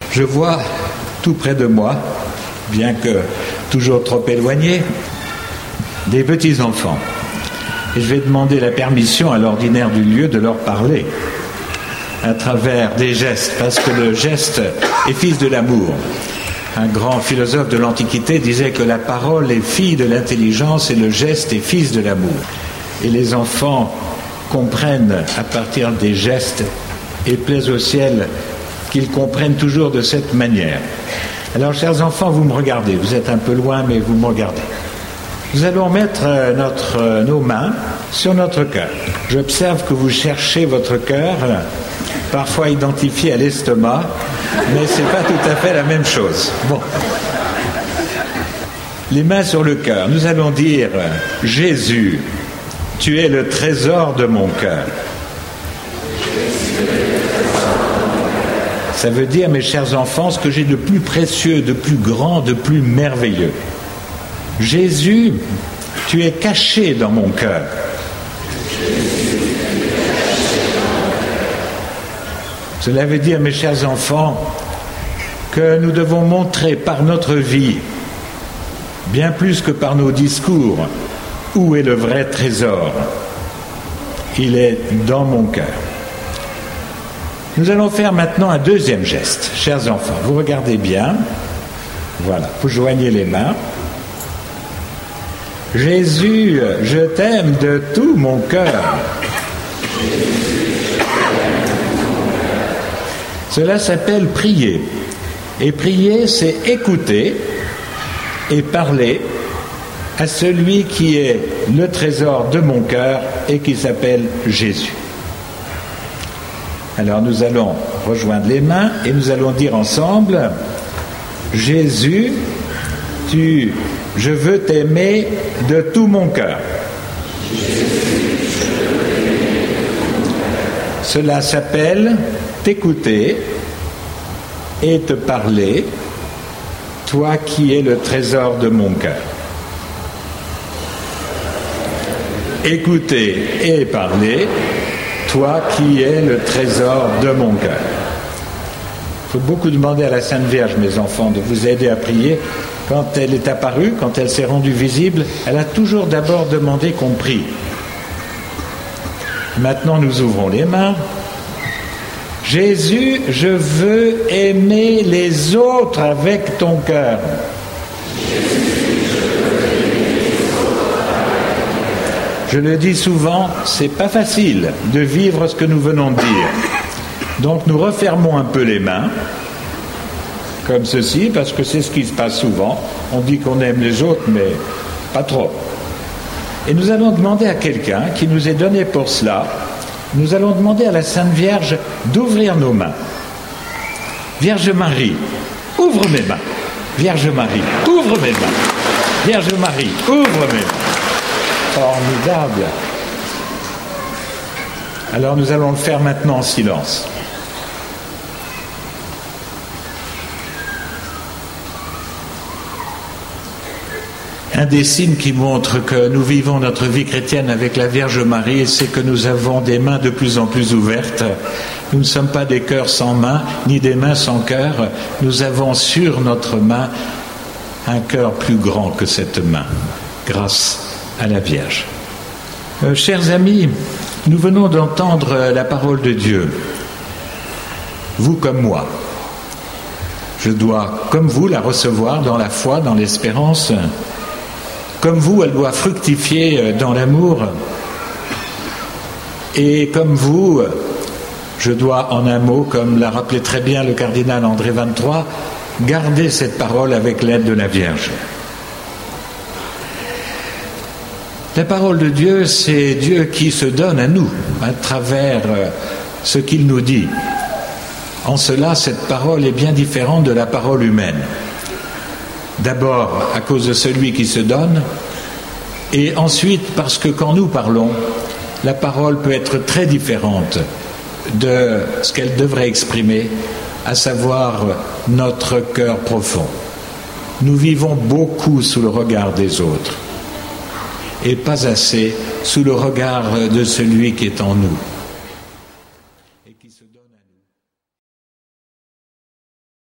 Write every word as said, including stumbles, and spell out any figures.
Je vois tout près de moi, bien que toujours trop éloigné, des petits-enfants. Et je vais demander la permission à l'ordinaire du lieu de leur parler à travers des gestes, parce que le geste est fils de l'amour. Un grand philosophe de l'Antiquité disait que la parole est fille de l'intelligence et le geste est fils de l'amour. Et les enfants comprennent à partir des gestes et plaise au ciel qu'ils comprennent toujours de cette manière. Alors, chers enfants, vous me regardez. Vous êtes un peu loin, mais vous me regardez. Nous allons mettre notre, nos mains sur notre cœur. J'observe que vous cherchez votre cœur, parfois identifié à l'estomac, mais ce n'est pas tout à fait la même chose. Bon. Les mains sur le cœur. Nous allons dire « Jésus, tu es le trésor de mon cœur ». Ça veut dire, mes chers enfants, ce que j'ai de plus précieux, de plus grand, de plus merveilleux. Jésus, tu es caché dans mon cœur. Cela veut dire, mes chers enfants, que nous devons montrer par notre vie, bien plus que par nos discours, où est le vrai trésor. Il est dans mon cœur. Nous allons faire maintenant un deuxième geste. Chers enfants, vous regardez bien. Voilà, vous joignez les mains. Jésus, je t'aime de tout mon cœur. Cela s'appelle prier. Et prier, c'est écouter et parler à celui qui est le trésor de mon cœur et qui s'appelle Jésus. Alors nous allons rejoindre les mains et nous allons dire ensemble, Jésus, tu, je veux t'aimer de tout mon cœur. Cela s'appelle t'écouter et te parler, toi qui es le trésor de mon cœur. Écouter et parler, toi qui es le trésor de mon cœur. Il faut beaucoup demander à la Sainte Vierge, mes enfants, de vous aider à prier. Quand elle est apparue, quand elle s'est rendue visible, elle a toujours d'abord demandé qu'on prie. Maintenant, nous ouvrons les mains. Jésus, je veux aimer les autres avec ton cœur. Je le dis souvent, c'est pas facile de vivre ce que nous venons de dire. Donc nous refermons un peu les mains, comme ceci, parce que c'est ce qui se passe souvent. On dit qu'on aime les autres, mais pas trop. Et nous allons demander à quelqu'un qui nous est donné pour cela, nous allons demander à la Sainte Vierge d'ouvrir nos mains. Vierge Marie, ouvre mes mains. Vierge Marie, ouvre mes mains. Vierge Marie, ouvre mes mains. Formidable. Alors nous allons le faire maintenant en silence. Un des signes qui montre que nous vivons notre vie chrétienne avec la Vierge Marie, c'est que nous avons des mains de plus en plus ouvertes. Nous ne sommes pas des cœurs sans mains, ni des mains sans cœur. Nous avons sur notre main un cœur plus grand que cette main, grâce à la Vierge. Euh, chers amis, nous venons d'entendre la parole de Dieu. Vous comme moi. Je dois, comme vous, la recevoir dans la foi, dans l'espérance. Comme vous, elle doit fructifier dans l'amour. Et comme vous, je dois, en un mot, comme l'a rappelé très bien le cardinal André vingt-trois, garder cette parole avec l'aide de la Vierge. La parole de Dieu, c'est Dieu qui se donne à nous, à travers ce qu'il nous dit. En cela, cette parole est bien différente de la parole humaine. D'abord, à cause de celui qui se donne, et ensuite parce que quand nous parlons, la parole peut être très différente de ce qu'elle devrait exprimer, à savoir notre cœur profond. Nous vivons beaucoup sous le regard des autres, et pas assez sous le regard de celui qui est en nous.